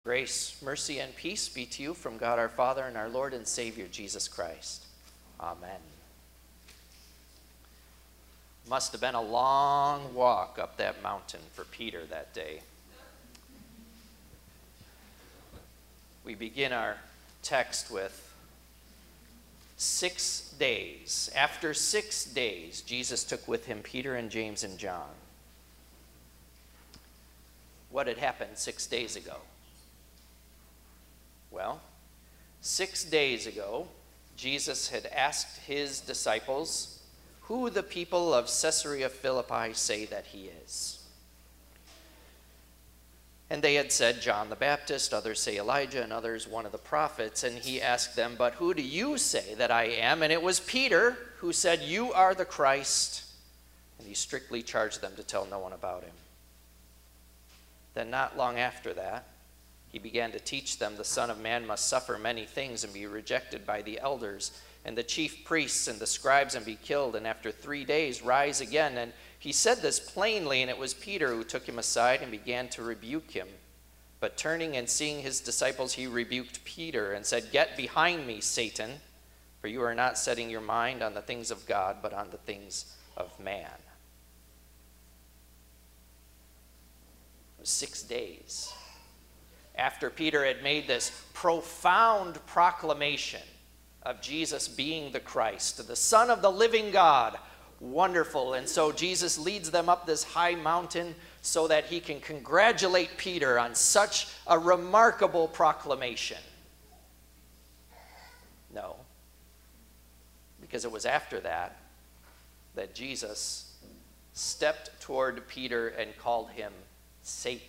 Grace, mercy, and peace be to you from God our Father and our Lord and Savior, Jesus Christ. Amen. Must have been a long walk up that mountain for Peter that day. We begin our text with 6 days. After 6 days, Jesus took with him Peter and James and John. What had happened 6 days ago? Well, 6 days ago, Jesus had asked his disciples who the people of Caesarea Philippi say that he is. And they had said John the Baptist, others say Elijah, and others one of the prophets. And he asked them, but who do you say that I am? And it was Peter who said, you are the Christ. And he strictly charged them to tell no one about him. Then not long after that, he began to teach them the Son of Man must suffer many things and be rejected by the elders and the chief priests and the scribes and be killed, and after 3 days rise again. And he said this plainly, and it was Peter who took him aside and began to rebuke him. But turning and seeing his disciples, he rebuked Peter and said, get behind me, Satan, for you are not setting your mind on the things of God, but on the things of man. It was 6 days. After Peter had made this profound proclamation of Jesus being the Christ, the Son of the living God, wonderful. And so Jesus leads them up this high mountain so that he can congratulate Peter on such a remarkable proclamation. No, because it was after that that Jesus stepped toward Peter and called him Satan.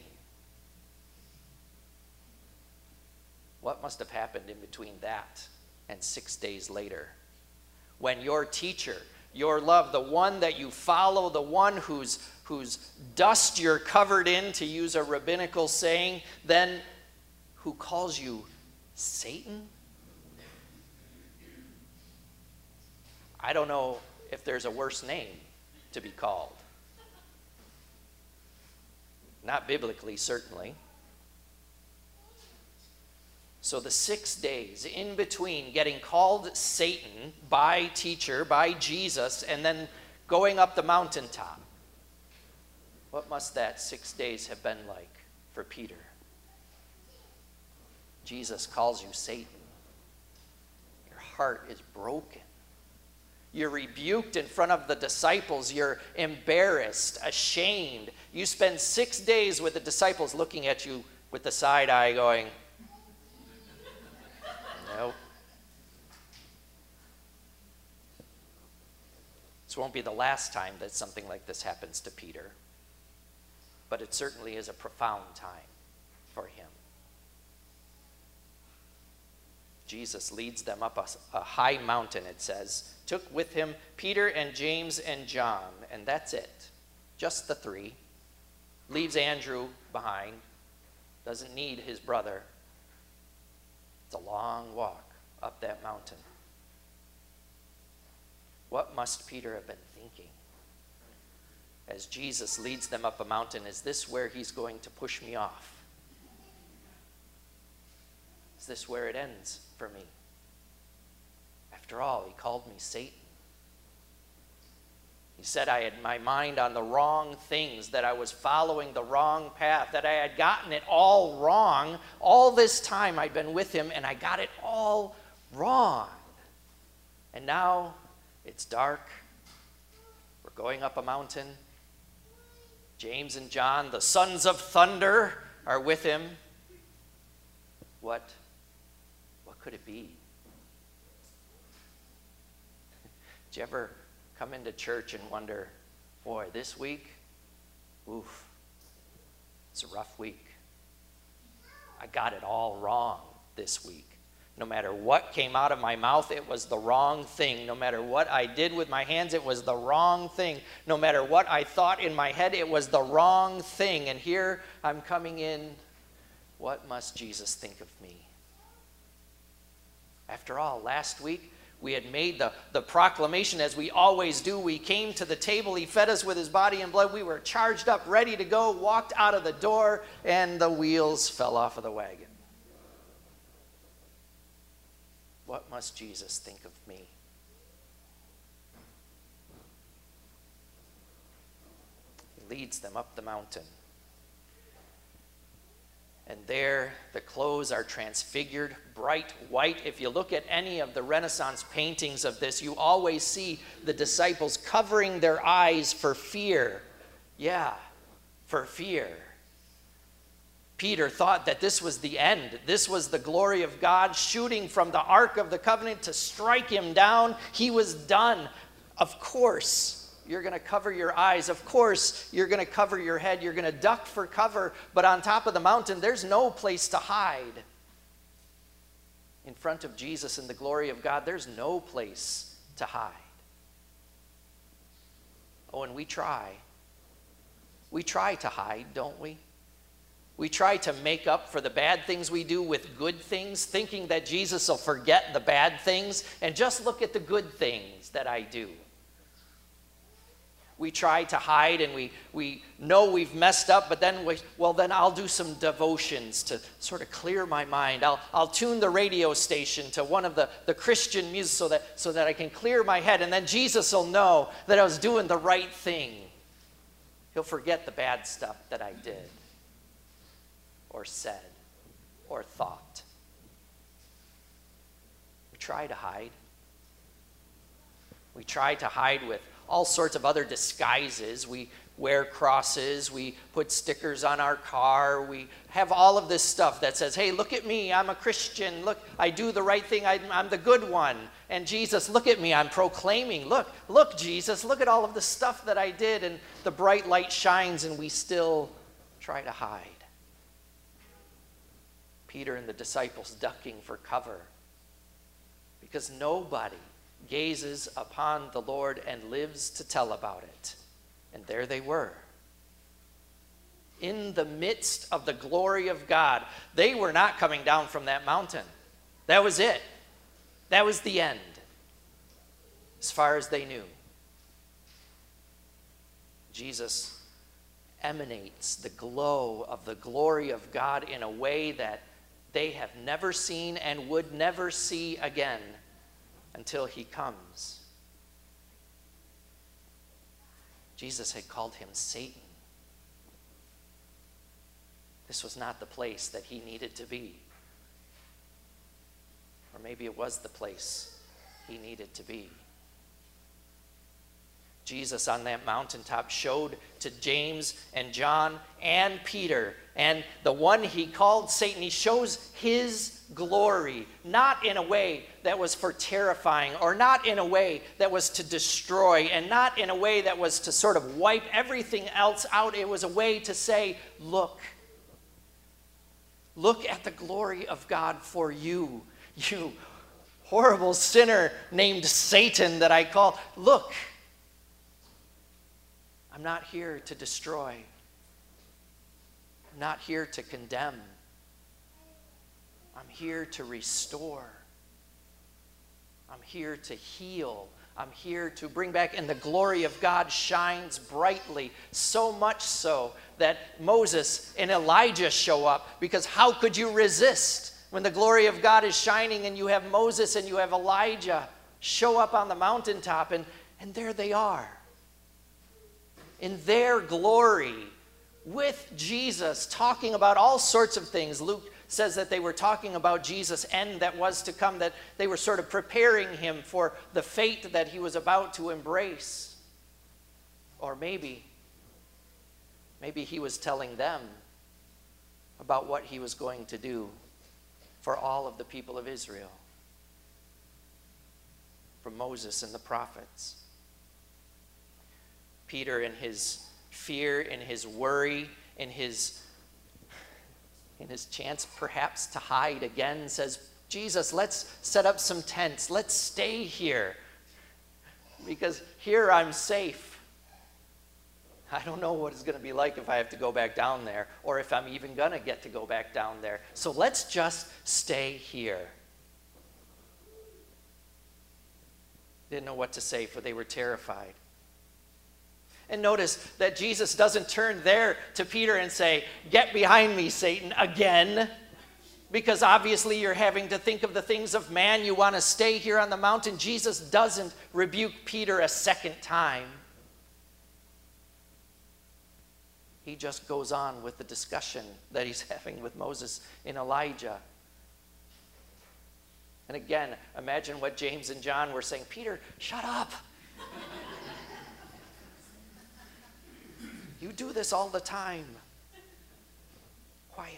What must have happened in between that and 6 days later? When your teacher, your love, the one that you follow, the one whose dust you're covered in, to use a rabbinical saying, then who calls you Satan? I don't know if there's a worse name to be called. Not biblically, certainly. So the 6 days in between getting called Satan by teacher, by Jesus, and then going up the mountaintop, what must that 6 days have been like for Peter? Jesus calls you Satan. Your heart is broken. You're rebuked in front of the disciples. You're embarrassed, ashamed. You spend 6 days with the disciples looking at you with the side eye going, nope. This won't be the last time that something like this happens to Peter, but it certainly is a profound time for him. Jesus leads them up a high mountain, it says, took with him Peter and James and John, and that's it. Just the three. Leaves Andrew behind. Doesn't need his brother. It's a long walk up that mountain. What must Peter have been thinking? As Jesus leads them up a mountain, is this where he's going to push me off? Is this where it ends for me? After all, he called me Satan. He said I had my mind on the wrong things, that I was following the wrong path, that I had gotten it all wrong. All this time I'd been with him and I got it all wrong. And now it's dark. We're going up a mountain. James and John, the sons of thunder, are with him. What could it be? Did you ever come into church and wonder, boy, this week, oof, it's a rough week. I got it all wrong this week. No matter what came out of my mouth, it was the wrong thing. No matter what I did with my hands, it was the wrong thing. No matter what I thought in my head, it was the wrong thing. And here I'm coming in. What must Jesus think of me? After all, last week We had made the proclamation, as we always do. We came to the table. He fed us with his body and blood. We were charged up, ready to go, walked out of the door, and the wheels fell off of the wagon. What must Jesus think of me? He leads them up the mountain. And there, the clothes are transfigured, bright white. If you look at any of the Renaissance paintings of this, you always see the disciples covering their eyes for fear. Yeah, for fear. Peter thought that this was the end. This was the glory of God shooting from the Ark of the Covenant to strike him down. He was done. Of course, you're going to cover your eyes. Of course, you're going to cover your head. You're going to duck for cover. But on top of the mountain, there's no place to hide. In front of Jesus and the glory of God, there's no place to hide. Oh, and we try. We try to hide, don't we? We try to make up for the bad things we do with good things, thinking that Jesus will forget the bad things and just look at the good things that I do. We try to hide, and we know we've messed up, but then then I'll do some devotions to sort of clear my mind. I'll tune the radio station to one of the Christian music so that I can clear my head, and then Jesus will know that I was doing the right thing. He'll forget the bad stuff that I did or said or thought. We try to hide. We try to hide with all sorts of other disguises. We wear crosses. We put stickers on our car. We have all of this stuff that says, hey, look at me. I'm a Christian. Look, I do the right thing. I'm the good one. And Jesus, look at me. I'm proclaiming. Look, Jesus, look at all of the stuff that I did. And the bright light shines, and we still try to hide. Peter and the disciples ducking for cover because nobody gazes upon the Lord and lives to tell about it. And there they were. In the midst of the glory of God. They were not coming down from that mountain. That was it. That was the end. As far as they knew. Jesus emanates the glow of the glory of God in a way that they have never seen and would never see again. Until he comes. Jesus had called him Satan. This was not the place that he needed to be. Or maybe it was the place he needed to be. Jesus on that mountaintop showed to James and John and Peter, and the one he called Satan, he shows his glory, not in a way that was for terrifying, or not in a way that was to destroy, and not in a way that was to sort of wipe everything else out. It was a way to say, look at the glory of God for you horrible sinner named Satan that I call. Look, I'm not here to destroy. I'm not here to condemn. I'm here to restore. I'm here to heal. I'm here to bring back, and the glory of God shines brightly, so much so that Moses and Elijah show up, because how could you resist when the glory of God is shining and you have Moses and you have Elijah show up on the mountaintop, and there they are. In their glory, with Jesus, talking about all sorts of things. Luke says that they were talking about Jesus' end that was to come, that they were sort of preparing him for the fate that he was about to embrace. Or maybe he was telling them about what he was going to do for all of the people of Israel, for Moses and the prophets. Peter, in his fear, in his worry, in his chance perhaps to hide again, says, Jesus, let's set up some tents. Let's stay here, because here I'm safe. I don't know what it's going to be like if I have to go back down there, or if I'm even going to get to go back down there. So let's just stay here. Didn't know what to say, for they were terrified. And notice that Jesus doesn't turn there to Peter and say, "Get behind me, Satan," again. Because obviously you're having to think of the things of man. You want to stay here on the mountain. Jesus doesn't rebuke Peter a second time. He just goes on with the discussion that he's having with Moses and Elijah. And again, imagine what James and John were saying. "Peter, shut up. You do this all the time. Quiet."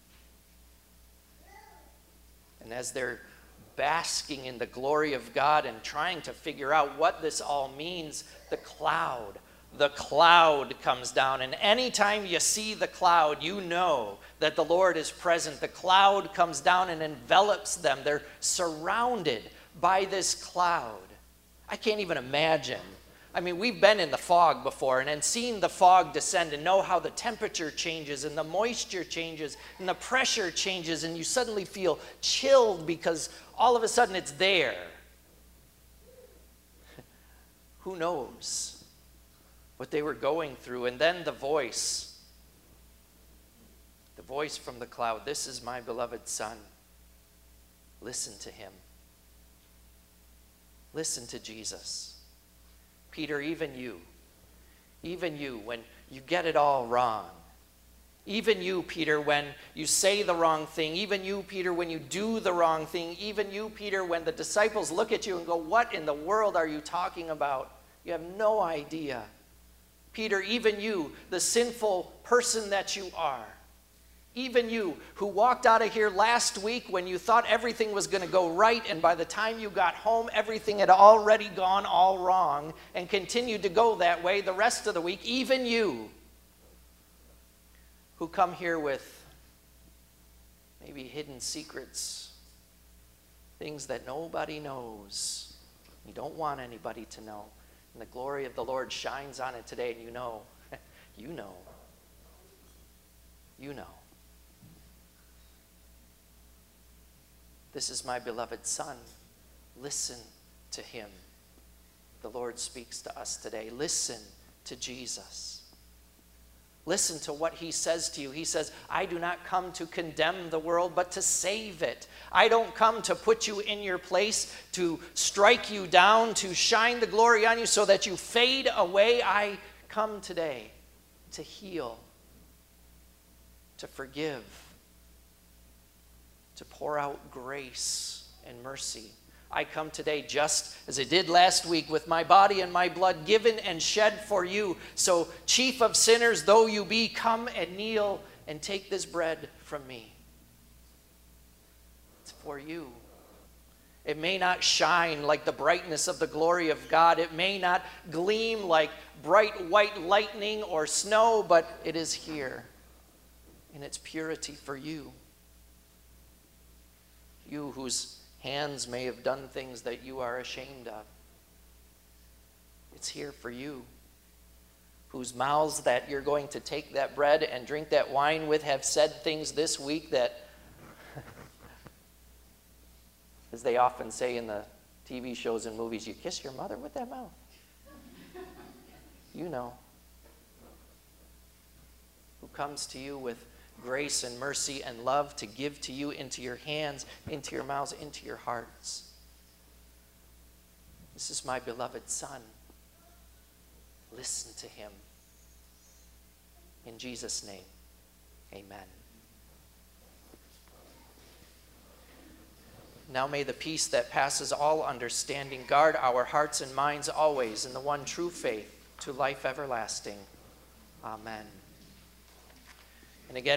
And as they're basking in the glory of God and trying to figure out what this all means, the cloud comes down. And anytime you see the cloud, you know that the Lord is present. The cloud comes down and envelops them. They're surrounded by this cloud. I can't even imagine. I mean, we've been in the fog before and seen the fog descend and know how the temperature changes and the moisture changes and the pressure changes, and you suddenly feel chilled because all of a sudden it's there. Who knows what they were going through? And then the voice from the cloud, "This is my beloved Son. Listen to him." Listen to Jesus. Peter, even you, when you get it all wrong, even you, Peter, when you say the wrong thing, even you, Peter, when you do the wrong thing, even you, Peter, when the disciples look at you and go, "What in the world are you talking about?" You have no idea. Peter, even you, the sinful person that you are, even you who walked out of here last week when you thought everything was going to go right, and by the time you got home, everything had already gone all wrong and continued to go that way the rest of the week, even you who come here with maybe hidden secrets, things that nobody knows, you don't want anybody to know, and the glory of the Lord shines on it today, and you know. This is my beloved Son. Listen to him. The Lord speaks to us today. Listen to Jesus. Listen to what he says to you. He says, "I do not come to condemn the world, but to save it. I don't come to put you in your place, to strike you down, to shine the glory on you so that you fade away. I come today to heal, to forgive, to pour out grace and mercy. I come today just as I did last week with my body and my blood given and shed for you. So, chief of sinners though you be, come and kneel and take this bread from me." It's for you. It may not shine like the brightness of the glory of God. It may not gleam like bright white lightning or snow, but it is here in its purity for you. You whose hands may have done things that you are ashamed of. It's here for you. Whose mouths that you're going to take that bread and drink that wine with have said things this week that, as they often say in the TV shows and movies, you kiss your mother with that mouth. You know. Who comes to you with grace and mercy and love to give to you into your hands, into your mouths, into your hearts. This is my beloved Son. Listen to him. In Jesus' name, amen. Now may the peace that passes all understanding guard our hearts and minds always in the one true faith to life everlasting. Amen. And again,